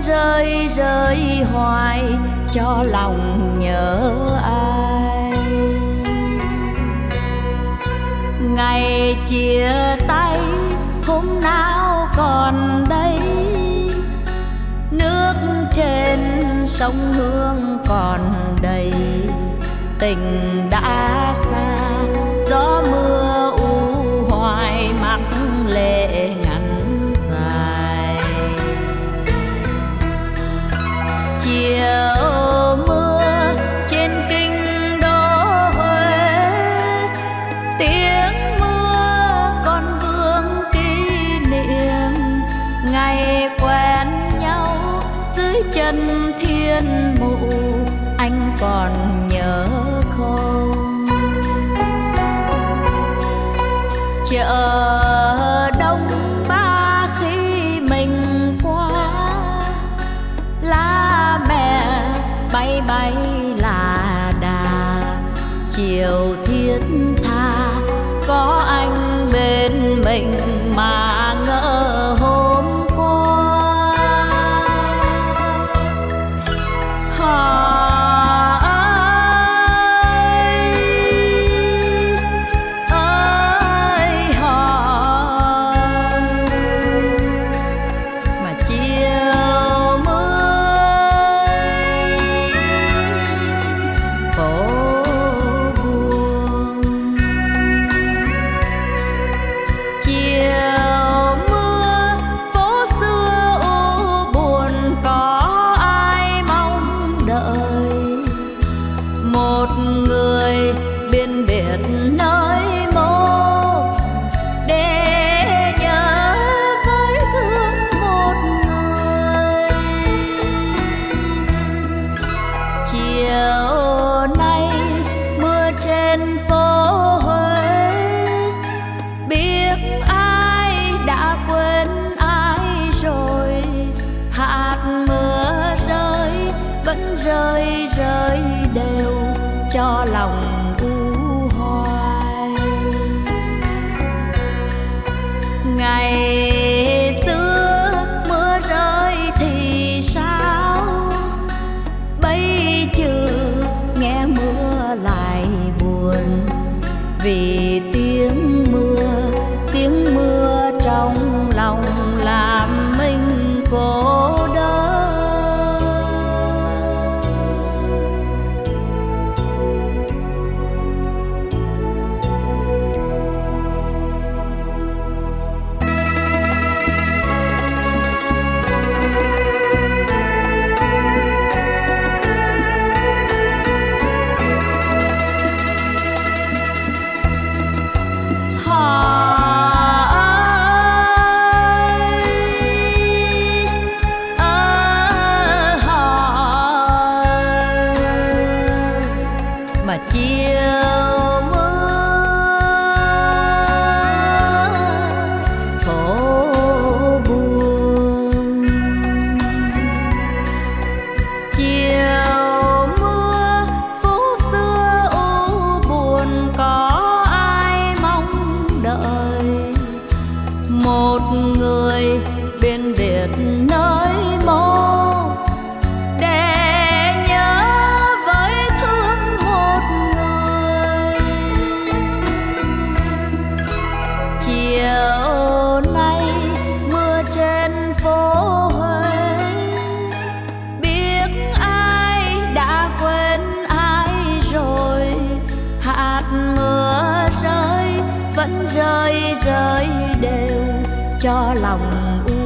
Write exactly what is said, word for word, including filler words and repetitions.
rơi rơi hoài cho lòng nhớ ai. Ngày chia tay hôm nào còn đây, nước trên sông Hương còn đầy. Tình đã xa, gió mưa u hoài mắt lệ ngắn dài. Chiều mưa trên kinh đô Huế, tiếng mưa còn vương kỷ niệm ngày quen nhau dưới chân thiên mụ. Anh còn nhớ không? Chợ đông ba khi mình qua, lá mẹ bay bay là đà. Chiều thiết tha có anh bên mình mà ngỡ hôm qua. Họ biên biệt nơi mô để nhớ với thương một người. Chiều nay mưa trên phố Huế, biết ai đã quên ai rồi. Hạt mưa rơi vẫn rơi rơi đều cho lòng u hoài. Ngày xưa mưa rơi thì sao, bây giờ nghe mưa lại buồn. Vì tiếng mưa, tiếng mưa trong lòng làm mình cô đơn. Mà chiều mưa phố buồn, chiều mưa phố xưa u buồn. Có ai mong đợi một người bên biệt nơi mô để nhớ với thương một người. Chiều nay mưa trên phố Huế, biết ai đã quên ai rồi. Hạt mưa rơi vẫn rơi rơi đều cho lòng u